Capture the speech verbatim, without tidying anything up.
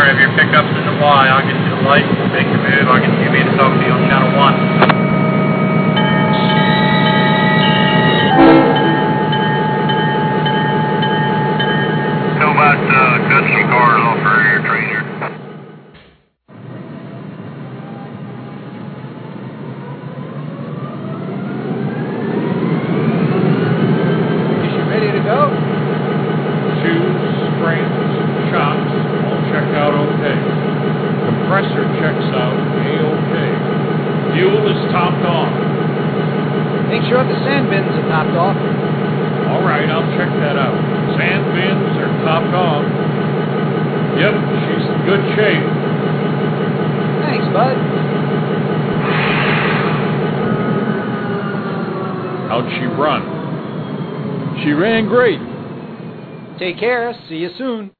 center of your pickups in the Y. I'll get you the light, make your move. I'll get you me to talk to you on channel one. How about uh, cut some cars off for your trainer? Is she ready to go? Shoes, springs, shocks, all check out okay. Compressor checks out A-OK. Fuel is topped off. Make sure the sand bins are topped off. All right, I'll check that out. Sand bins are topped off. Yep, she's in good shape. Thanks, bud. How'd she run? She ran great. Take care. See you soon.